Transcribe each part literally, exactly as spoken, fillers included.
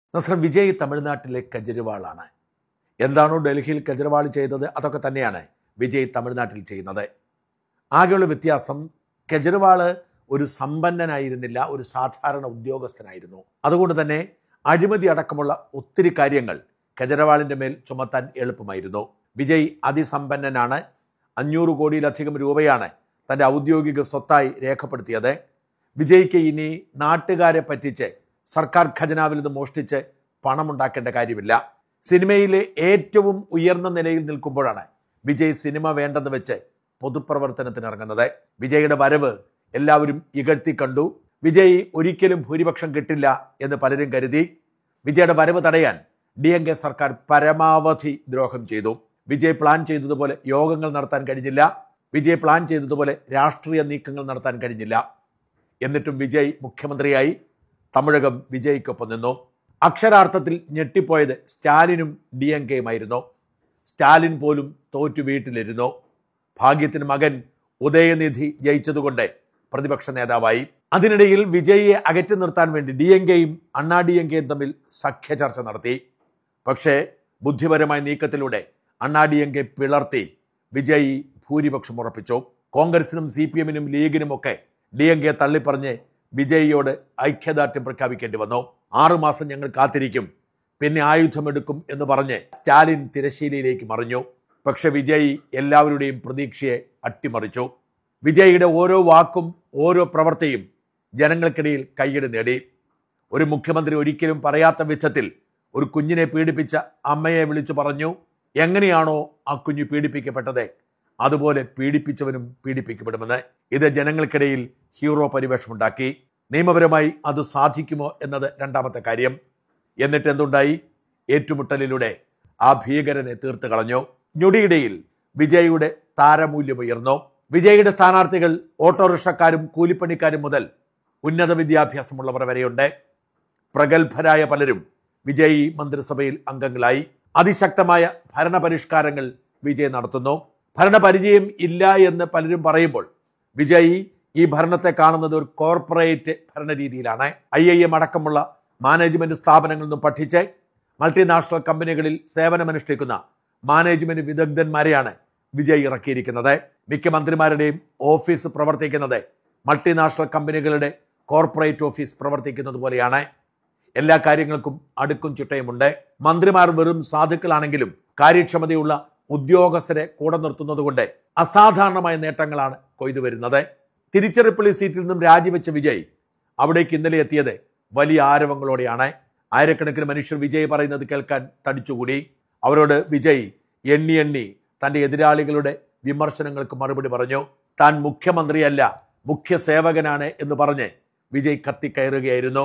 നസ്രം വിജയ് തമിഴ്നാട്ടിലെ കെജ്രിവാളാണ്. എന്താണോ ഡൽഹിയിൽ കെജ്രിവാൾ ചെയ്തത് അതൊക്കെ തന്നെയാണ് വിജയ് തമിഴ്നാട്ടിൽ ചെയ്യുന്നത്. ആകെയുള്ള വ്യത്യാസം കെജ്രിവാൾ ഒരു സമ്പന്നനായിരുന്നില്ല, ഒരു സാധാരണ ഉദ്യോഗസ്ഥനായിരുന്നു. അതുകൊണ്ട് തന്നെ അഴിമതി അടക്കമുള്ള ഒത്തിരി കാര്യങ്ങൾ കെജ്രിവാളിൻ്റെ മേൽ ചുമത്താൻ എളുപ്പമായിരുന്നു. വിജയ് അതിസമ്പന്നനാണ്. അഞ്ഞൂറ് കോടിയിലധികം രൂപയാണ് തൻ്റെ ഔദ്യോഗിക സ്വത്തായി രേഖപ്പെടുത്തിയത്. വിജയ്ക്ക് ഇനി നാട്ടുകാരെ പറ്റിച്ച് സർക്കാർ ഖജനാവിൽ നിന്ന് മോഷ്ടിച്ച് പണമുണ്ടാക്കേണ്ട കാര്യമില്ല. സിനിമയിലെ ഏറ്റവും ഉയർന്ന നിലയിൽ നിൽക്കുമ്പോഴാണ് വിജയ് സിനിമ വേണ്ടെന്ന് വെച്ച് പൊതുപ്രവർത്തനത്തിന് ഇറങ്ങുന്നത്. വിജയുടെ വരവ് എല്ലാവരും ഇകഴ്ത്തി കണ്ടു. വിജയ് ഒരിക്കലും ഭൂരിപക്ഷം കിട്ടില്ല എന്ന് പലരും കരുതി. വിജയുടെ വരവ് തടയാൻ ഡി എൻ കെ സർക്കാർ പരമാവധി ദ്രോഹം ചെയ്തു. വിജയ് പ്ലാൻ ചെയ്തതുപോലെ യോഗങ്ങൾ നടത്താൻ കഴിഞ്ഞില്ല. വിജയ് പ്ലാൻ ചെയ്തതുപോലെ രാഷ്ട്രീയ നീക്കങ്ങൾ നടത്താൻ കഴിഞ്ഞില്ല. എന്നിട്ടും വിജയ് മുഖ്യമന്ത്രിയായി. തമിഴകം വിജയ്ക്കൊപ്പം നിന്നു. അക്ഷരാർത്ഥത്തിൽ ഞെട്ടിപ്പോയത് സ്റ്റാലിനും ഡി എൻ കെയുമായിരുന്നു. സ്റ്റാലിൻ പോലും തോറ്റു വീട്ടിലിരുന്നു. ഭാഗ്യത്തിന് മകൻ ഉദയനിധി ജയിച്ചതുകൊണ്ട് പ്രതിപക്ഷ നേതാവായി. അതിനിടയിൽ വിജയിയെ അകറ്റി നിർത്താൻ വേണ്ടി ഡി എൻ കെയും അണ്ണാ ഡി എൻ കെയും തമ്മിൽ സഖ്യ ചർച്ച നടത്തി. പക്ഷേ ബുദ്ധിപരമായ നീക്കത്തിലൂടെ അണ്ണാ ഡി എൻ കെ പിളർത്തി വിജയ് ഭൂരിപക്ഷം ഉറപ്പിച്ചു. കോൺഗ്രസിനും സി പി എമ്മിനും ലീഗിനുമൊക്കെ ഡി എൻ കെ തള്ളിപ്പറഞ്ഞ് വിജയിയോട് ഐക്യദാർഢ്യം പ്രഖ്യാപിക്കേണ്ടി വന്നു. ആറുമാസം ഞങ്ങൾ കാത്തിരിക്കും, പിന്നെ ആയുധമെടുക്കും എന്ന് പറഞ്ഞ് സ്റ്റാലിൻ തിരശ്ശീലയിലേക്ക് മറിഞ്ഞു. പക്ഷെ വിജയ് എല്ലാവരുടെയും പ്രതീക്ഷയെ അട്ടിമറിച്ചു. വിജയിയുടെ ഓരോ വാക്കും ഓരോ പ്രവൃത്തിയും ജനങ്ങൾക്കിടയിൽ കയ്യടി നേടി. ഒരു മുഖ്യമന്ത്രി ഒരിക്കലും പറയാത്ത വിധത്തിൽ ഒരു കുഞ്ഞിനെ പീഡിപ്പിച്ച അമ്മയെ വിളിച്ചു പറഞ്ഞു, എങ്ങനെയാണോ ആ കുഞ്ഞു പീഡിപ്പിക്കപ്പെട്ടത് അതുപോലെ പീഡിപ്പിച്ചവനും പീഡിപ്പിക്കപ്പെടുമെന്ന്. ഇത് ജനങ്ങൾക്കിടയിൽ ഹീറോ പരിവേഷമുണ്ടാക്കി. നിയമപരമായി അത് സാധിക്കുമോ എന്നത് രണ്ടാമത്തെ കാര്യം. എന്നിട്ട് എന്തുണ്ടായി? ഏറ്റുമുട്ടലിലൂടെ ആ ഭീകരനെ തീർത്ത് കളഞ്ഞു. ഞൊടിയിടയിൽ വിജയിയുടെ താരമൂല്യമുയർന്നു. വിജയിയുടെ സ്ഥാനാർത്ഥികൾ ഓട്ടോറിക്ഷക്കാരും കൂലിപ്പണിക്കാരും മുതൽ ഉന്നത വിദ്യാഭ്യാസമുള്ളവർ വരെയുണ്ട്. പ്രഗത്ഭരായ പലരും വിജയ് മന്ത്രിസഭയിൽ അംഗങ്ങളായി. അതിശക്തമായ ഭരണപരിഷ്കാരങ്ങൾ വിജയ് നടത്തുന്നു. ഭരണപരിചയം ഇല്ല എന്ന് പലരും പറയുമ്പോൾ വിജയ് ഈ ഭരണത്തെ കാണുന്നത് ഒരു കോർപ്പറേറ്റ് ഭരണരീതിയിലാണ്. ഐ ഐ എം അടക്കമുള്ള മാനേജ്മെന്റ് സ്ഥാപനങ്ങളിൽ നിന്നും പഠിച്ച് മൾട്ടിനാഷണൽ കമ്പനികളിൽ സേവനമനുഷ്ഠിക്കുന്ന മാനേജ്മെന്റ് വിദഗ്ധന്മാരെയാണ് വിജയ് ഇറക്കിയിരിക്കുന്നത്. മിക്ക മന്ത്രിമാരുടെയും ഓഫീസ് പ്രവർത്തിക്കുന്നത് മൾട്ടിനാഷണൽ കമ്പനികളുടെ കോർപ്പറേറ്റ് ഓഫീസ് പ്രവർത്തിക്കുന്നത് പോലെയാണ്. എല്ലാ കാര്യങ്ങൾക്കും അടുക്കും ചിട്ടയുമുണ്ട്. മന്ത്രിമാർ വെറും സാധുക്കളാണെങ്കിലും കാര്യക്ഷമതയുള്ള ഉദ്യോഗസ്ഥരെ കൂടെ നിർത്തുന്നത് കൊണ്ട് അസാധാരണമായ നേട്ടങ്ങളാണ് കൊയ്തു വരുന്നത്. തിരുച്ചിറപ്പള്ളി സീറ്റിൽ നിന്നും രാജിവെച്ച വിജയ് അവിടേക്ക് ഇന്നലെ എത്തിയത് വലിയ ആരവങ്ങളോടെയാണ്. ആയിരക്കണക്കിന് മനുഷ്യർ വിജയ് പറയുന്നത് കേൾക്കാൻ തടിച്ചുകൂടി. അവരോട് വിജയ് എണ്ണി എണ്ണി തൻ്റെ എതിരാളികളുടെ വിമർശനങ്ങൾക്ക് മറുപടി പറഞ്ഞു. താൻ മുഖ്യമന്ത്രിയല്ല, മുഖ്യ സേവകനാണ് എന്ന് പറഞ്ഞ് വിജയ് കത്തിക്കയറുകയായിരുന്നു.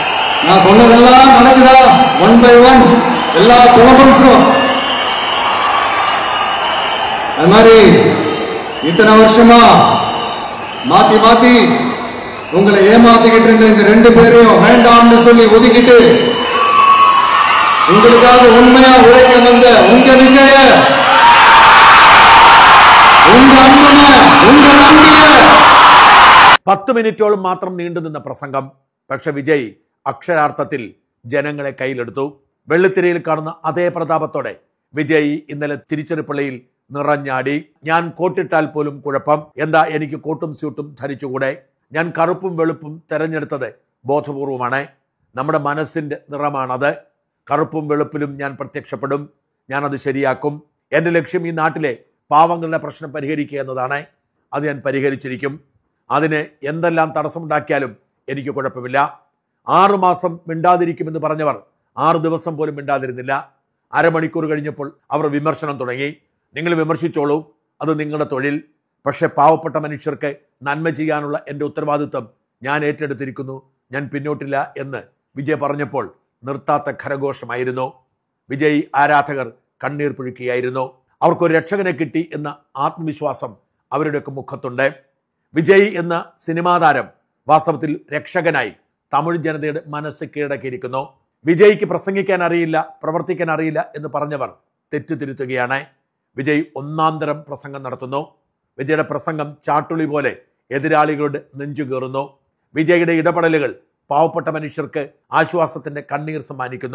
இத்தனை வருஷமா மாத்தி மாத்தி உங்களை ஏமாத்திக்கிட்டு இருந்த இந்த ரெண்டு பேரையும் வேண்டாம்னு சொல்லி ஒதுக்கிட்டு உங்களுக்காக உண்மையா உழைக்க வந்த உங்க விஜய, உங்க அன்பன, உங்க நம்பிய പത്ത് മിനിറ്റോളം മാത്രം നീണ്ടുനിന്ന പ്രസംഗം. പക്ഷെ വിജയ് അക്ഷരാർത്ഥത്തിൽ ജനങ്ങളെ കയ്യിലെടുത്തു. വെള്ളിത്തിരയിൽ കാണുന്ന അതേ പ്രതാപത്തോടെ വിജയ് ഇന്നലെ തിരുച്ചിറപ്പള്ളിയിൽ നിറഞ്ഞാടി. ഞാൻ കോട്ടിട്ടാൽ പോലും കുഴപ്പം, എന്താ എനിക്ക് കോട്ടും സ്യൂട്ടും ധരിച്ചുകൂടെ? ഞാൻ കറുപ്പും വെളുപ്പും തെരഞ്ഞെടുത്തത് ബോധപൂർവമാണ്. നമ്മുടെ മനസ്സിൻ്റെ നിറമാണത്. കറുപ്പും വെളുപ്പിലും ഞാൻ പ്രത്യക്ഷപ്പെടും. ഞാനത് ശരിയാക്കും. എൻ്റെ ലക്ഷ്യം ഈ നാട്ടിലെ പാവങ്ങളുടെ പ്രശ്നം പരിഹരിക്കുക എന്നതാണ്. അത് ഞാൻ പരിഹരിച്ചിരിക്കും. അതിന് എന്തെല്ലാം തടസ്സമുണ്ടാക്കിയാലും എനിക്ക് കുഴപ്പമില്ല. ആറുമാസം മിണ്ടാതിരിക്കുമെന്ന് പറഞ്ഞവർ ആറു ദിവസം പോലും മിണ്ടാതിരുന്നില്ല. അരമണിക്കൂർ കഴിഞ്ഞപ്പോൾ അവർ വിമർശനം തുടങ്ങി. നിങ്ങൾ വിമർശിച്ചോളൂ, അത് നിങ്ങളുടെ തൊഴിൽ. പക്ഷെ പാവപ്പെട്ട മനുഷ്യർക്ക് നന്മ ചെയ്യാനുള്ള എൻ്റെ ഉത്തരവാദിത്വം ഞാൻ ഏറ്റെടുത്തിരിക്കുന്നു, ഞാൻ പിന്നോട്ടില്ല എന്ന് വിജയ് പറഞ്ഞപ്പോൾ നിർത്താത്ത ഖരഘോഷമായിരുന്നു. വിജയ് ആരാധകർ കണ്ണീർ പൊഴിക്കുകയായിരുന്നു. അവർക്കൊരു രക്ഷകനെ കിട്ടി എന്ന ആത്മവിശ്വാസം അവരുടെയൊക്കെ മുഖത്തുണ്ട്. വിജയ് എന്ന സിനിമാ താരം വാസ്തവത്തിൽ രക്ഷകനായി തമിഴ് ജനതയുടെ മനസ്സ് കീഴടക്കിയിരിക്കുന്നു. വിജയ്ക്ക് പ്രസംഗിക്കാൻ അറിയില്ല, പ്രവർത്തിക്കാൻ അറിയില്ല എന്ന് പറഞ്ഞവർ തെറ്റുതിരുത്തുകയാണ്. വിജയ് ഒന്നാം തരം പ്രസംഗം നടത്തുന്നു. വിജയുടെ പ്രസംഗം ചാട്ടുളി പോലെ എതിരാളികളുടെ നെഞ്ചു കയറുന്നു. വിജയുടെ ഇടപെടലുകൾ പാവപ്പെട്ട മനുഷ്യർക്ക് ആശ്വാസത്തിന്റെ കണ്ണീർ സമ്മാനിക്കുന്നു.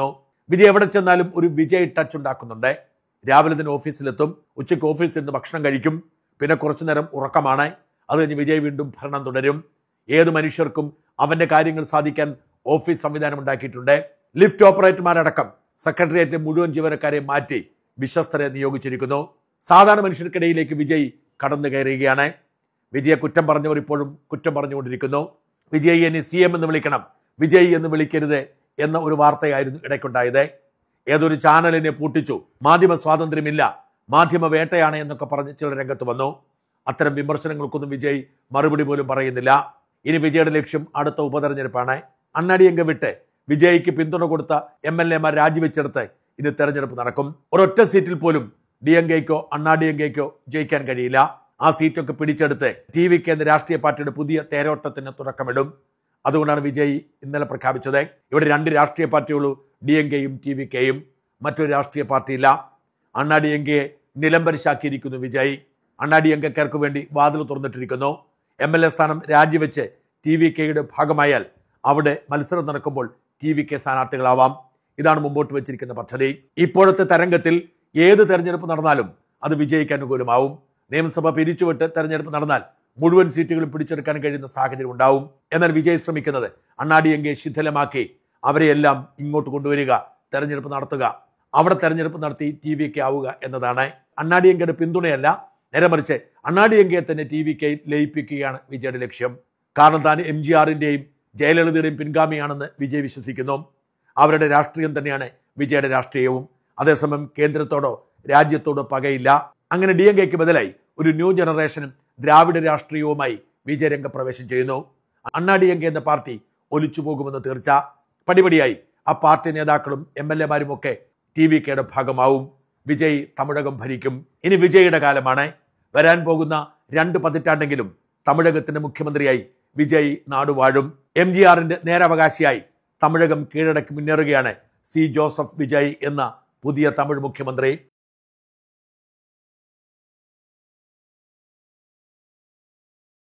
വിജയ് എവിടെ ചെന്നാലും ഒരു വിജയ് ടച്ച് ഉണ്ടാക്കുന്നുണ്ട്. രാവിലെ തന്നെ ഓഫീസിലെത്തും, ഉച്ചയ്ക്ക് ഓഫീസിൽ നിന്ന് ഭക്ഷണം കഴിക്കും, പിന്നെ കുറച്ചു നേരം ഉറക്കമാണ്. അത് കഴിഞ്ഞ് വിജയ് വീണ്ടും ഭരണം തുടരും. ഏത് മനുഷ്യർക്കും അവന്റെ കാര്യങ്ങൾ സാധിക്കാൻ ഓഫീസ് സംവിധാനം ഉണ്ടാക്കിയിട്ടുണ്ട്. ലിഫ്റ്റ് ഓപ്പറേറ്റർമാരടക്കം സെക്രട്ടേറിയറ്റിലെ മുഴുവൻ ജീവനക്കാരെ മാറ്റി വിശ്വസ്തരെ നിയോഗിച്ചിരിക്കുന്നു. സാധാരണ മനുഷ്യർക്കിടയിലേക്ക് വിജയ് കടന്നു കയറുകയാണ്. വിജയെ കുറ്റം പറഞ്ഞവർ ഇപ്പോഴും കുറ്റം പറഞ്ഞുകൊണ്ടിരിക്കുന്നു. വിജയ് എന്നെ സി എം എന്ന് വിളിക്കണം, വിജയ് എന്ന് വിളിക്കരുത് എന്ന ഒരു വാർത്തയായിരുന്നു ഇടയ്ക്കുണ്ടായത്. ഏതൊരു ചാനലിനെ പൂട്ടിച്ചു, മാധ്യമ സ്വാതന്ത്ര്യമില്ല, മാധ്യമ വേട്ടയാണ് എന്നൊക്കെ പറഞ്ഞ് ചിലർ രംഗത്ത് വന്നു. അത്തരം വിമർശനങ്ങൾക്കൊന്നും വിജയ് മറുപടി പോലും പറയുന്നില്ല. ഇനി വിജയുടെ ലക്ഷ്യം അടുത്ത ഉപതെരഞ്ഞെടുപ്പാണ്. അണ്ണാടിയങ്ക വിട്ട് വിജയ്ക്ക് പിന്തുണ കൊടുത്ത എം എൽ എമാർ രാജിവെച്ചെടുത്ത് ഇനി തെരഞ്ഞെടുപ്പ് നടക്കും. ഒരൊറ്റ സീറ്റിൽ പോലും ഡി എം കെക്കോ അണ്ണാടിയങ്കയ്ക്കോ ജയിക്കാൻ കഴിയില്ല. ആ സീറ്റൊക്കെ പിടിച്ചെടുത്ത് ടി വി കെ എന്ന രാഷ്ട്രീയ പാർട്ടിയുടെ പുതിയ തേരോട്ടത്തിന് തുടക്കമിടും. അതുകൊണ്ടാണ് വിജയ് ഇന്നലെ പ്രഖ്യാപിച്ചത്. ഇവിടെ രണ്ട് രാഷ്ട്രീയ പാർട്ടികളു, ഡി എം കെയും ടി വി കെയും. മറ്റൊരു രാഷ്ട്രീയ പാർട്ടിയില്ല. അണ്ണാടിയങ്കയെ നിലംപരിശാക്കിയിരിക്കുന്നു വിജയ്. അണ്ണാടിയങ്കക്കാർക്ക് വേണ്ടി വാതിൽ തുറന്നിട്ടിരിക്കുന്നു. എം എൽ എ സ്ഥാനം രാജിവെച്ച് ടി വി കെയുടെ ഭാഗമായാൽ അവിടെ മത്സരം നടക്കുമ്പോൾ ടി വി കെ സ്ഥാനാർത്ഥികളാവാം. ഇതാണ് മുമ്പോട്ട് വെച്ചിരിക്കുന്ന പദ്ധതി. ഇപ്പോഴത്തെ തരംഗത്തിൽ ഏത് തെരഞ്ഞെടുപ്പ് നടന്നാലും അത് വിജയിക്ക് അനുകൂലമാവും. നിയമസഭ പിരിച്ചുവിട്ട് തെരഞ്ഞെടുപ്പ് നടന്നാൽ മുഴുവൻ സീറ്റുകളും പിടിച്ചെടുക്കാൻ കഴിയുന്ന സാഹചര്യം ഉണ്ടാവും. എന്നാൽ വിജയ് ശ്രമിക്കുന്നത് അണ്ണാടിയങ്കയെ ശിഥിലമാക്കി അവരെയെല്ലാം ഇങ്ങോട്ട് കൊണ്ടുവരിക, തെരഞ്ഞെടുപ്പ് നടത്തുക, അവിടെ തെരഞ്ഞെടുപ്പ് നടത്തി ടി വി കെ ആവുക എന്നതാണ്. അണ്ണാടിയങ്കയുടെ പിന്തുണയല്ല, നേരെ മറിച്ച് അണ്ണാടിയങ്കയെ തന്നെ ടി വി കെ ലയിപ്പിക്കുകയാണ് വിജയുടെ ലക്ഷ്യം. കാരണം താൻ എം ജി ആറിന്റെയും ജയലളിതയുടെയും പിൻഗാമിയാണെന്ന് വിജയ് വിശ്വസിക്കുന്നു. അവരുടെ രാഷ്ട്രീയം തന്നെയാണ് വിജയുടെ രാഷ്ട്രീയവും. അതേസമയം കേന്ദ്രത്തോടോ രാജ്യത്തോടോ പകയില്ല. അങ്ങനെ ഡി എം കെക്ക് ബദലായി ഒരു ന്യൂ ജനറേഷനും ദ്രാവിഡ രാഷ്ട്രീയവുമായി വിജയ് രംഗപ്രവേശം ചെയ്യുന്നു. അണ്ണാ ഡി എം കെ എന്ന പാർട്ടി ഒലിച്ചു പോകുമെന്ന് തീർച്ച. പടിപടിയായി ആ പാർട്ടി നേതാക്കളും എം എൽ എമാരും ഒക്കെ ടി വി കെയുടെ ഭാഗമാവും. വിജയ് തമിഴകം ഭരിക്കും. ഇനി വിജയുടെ കാലമാണ്. വരാൻ പോകുന്ന രണ്ട് പതിറ്റാണ്ടെങ്കിലും തമിഴകത്തിന്റെ മുഖ്യമന്ത്രിയായി വിജയ് നാടുവാഴും. എം ജി ആറിന്റെ നേരവകാശിയായി തമിഴകം കീഴടക്കി മുന്നേറുകയാണ് സി ജോസഫ് വിജയ് എന്ന പുതിയ തമിഴ് മുഖ്യമന്ത്രി.